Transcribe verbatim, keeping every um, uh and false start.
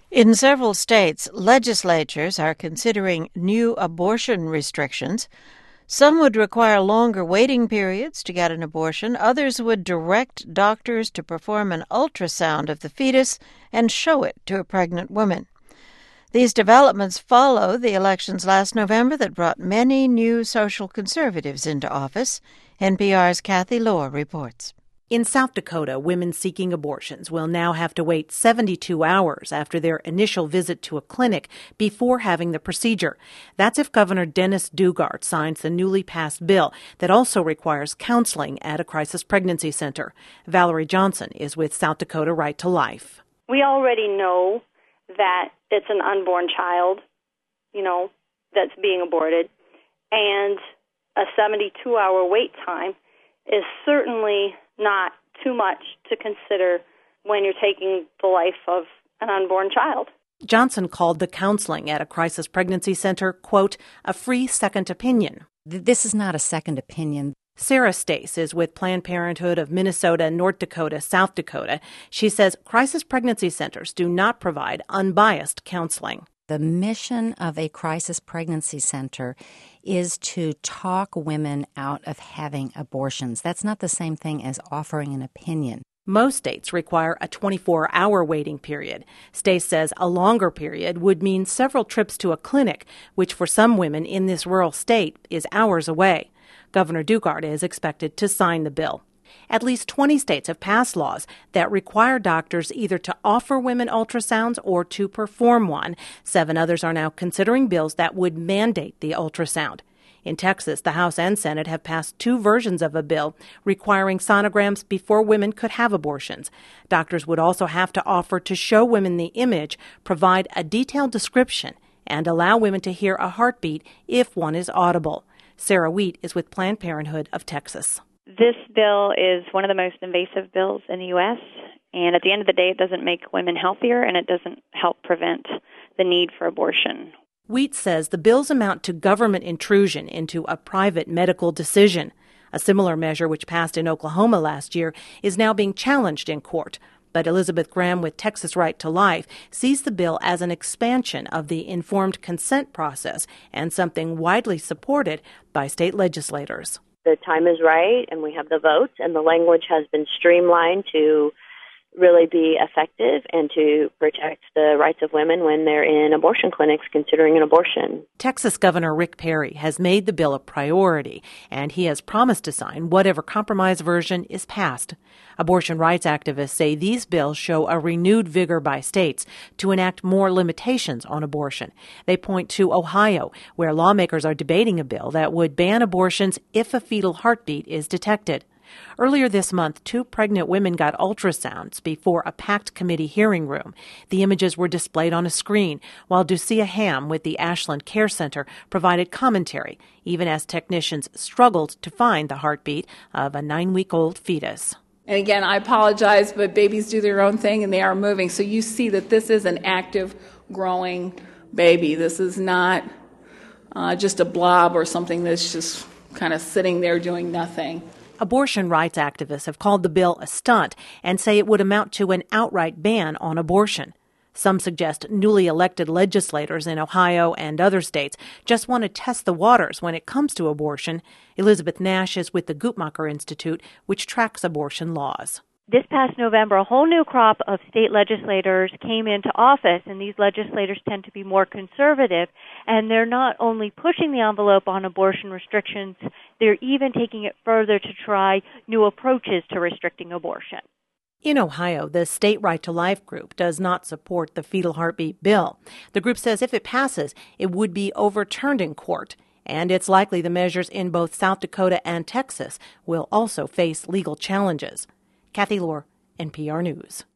In several states, legislatures are considering new abortion restrictions. Some would require longer waiting periods to get an abortion. Others would direct doctors to perform an ultrasound of the fetus and show it to a pregnant woman. These developments follow the elections last November that brought many new social conservatives into office. N P R's Kathy Lohr reports. In South Dakota, women seeking abortions will now have to wait seventy-two hours after their initial visit to a clinic before having the procedure. That's if Governor Dennis Daugaard signs the newly passed bill that also requires counseling at a crisis pregnancy center. Valerie Johnson is with South Dakota Right to Life. We already know that it's an unborn child, you know, that's being aborted, and a seventy-two hour wait time is certainly not too much to consider when you're taking the life of an unborn child. Johnson called the counseling at a crisis pregnancy center, quote, a free second opinion. This is not a second opinion. Sarah Stace is with Planned Parenthood of Minnesota, North Dakota, South Dakota. She says crisis pregnancy centers do not provide unbiased counseling. The mission of a crisis pregnancy center is to talk women out of having abortions. That's not the same thing as offering an opinion. Most states require a twenty-four hour waiting period. Stace says a longer period would mean several trips to a clinic, which for some women in this rural state is hours away. Governor Daugaard is expected to sign the bill. At least twenty states have passed laws that require doctors either to offer women ultrasounds or to perform one. Seven others are now considering bills that would mandate the ultrasound. In Texas, the House and Senate have passed two versions of a bill requiring sonograms before women could have abortions. Doctors would also have to offer to show women the image, provide a detailed description, and allow women to hear a heartbeat if one is audible. Sarah Wheat is with Planned Parenthood of Texas. This bill is one of the most invasive bills in the U S, and at the end of the day, it doesn't make women healthier, and it doesn't help prevent the need for abortion. Wheat says the bills amount to government intrusion into a private medical decision. A similar measure, which passed in Oklahoma last year, is now being challenged in court. But Elizabeth Graham with Texas Right to Life sees the bill as an expansion of the informed consent process and something widely supported by state legislators. The time is right, and we have the votes, and the language has been streamlined to really be effective and to protect the rights of women when they're in abortion clinics considering an abortion. Texas Governor Rick Perry has made the bill a priority, and he has promised to sign whatever compromise version is passed. Abortion rights activists say these bills show a renewed vigor by states to enact more limitations on abortion. They point to Ohio, where lawmakers are debating a bill that would ban abortions if a fetal heartbeat is detected. Earlier this month, two pregnant women got ultrasounds before a packed committee hearing room. The images were displayed on a screen, while Ducia Ham with the Ashland Care Center provided commentary, even as technicians struggled to find the heartbeat of a nine-week-old fetus. And again, I apologize, but babies do their own thing and they are moving. So you see that this is an active, growing baby. This is not uh, just a blob or something that's just kind of sitting there doing nothing. Abortion rights activists have called the bill a stunt and say it would amount to an outright ban on abortion. Some suggest newly elected legislators in Ohio and other states just want to test the waters when it comes to abortion. Elizabeth Nash is with the Guttmacher Institute, which tracks abortion laws. This past November, a whole new crop of state legislators came into office, and these legislators tend to be more conservative, and they're not only pushing the envelope on abortion restrictions, they're even taking it further to try new approaches to restricting abortion. In Ohio, the State Right to Life group does not support the fetal heartbeat bill. The group says if it passes, it would be overturned in court, and it's likely the measures in both South Dakota and Texas will also face legal challenges. Kathy Lohr, N P R News.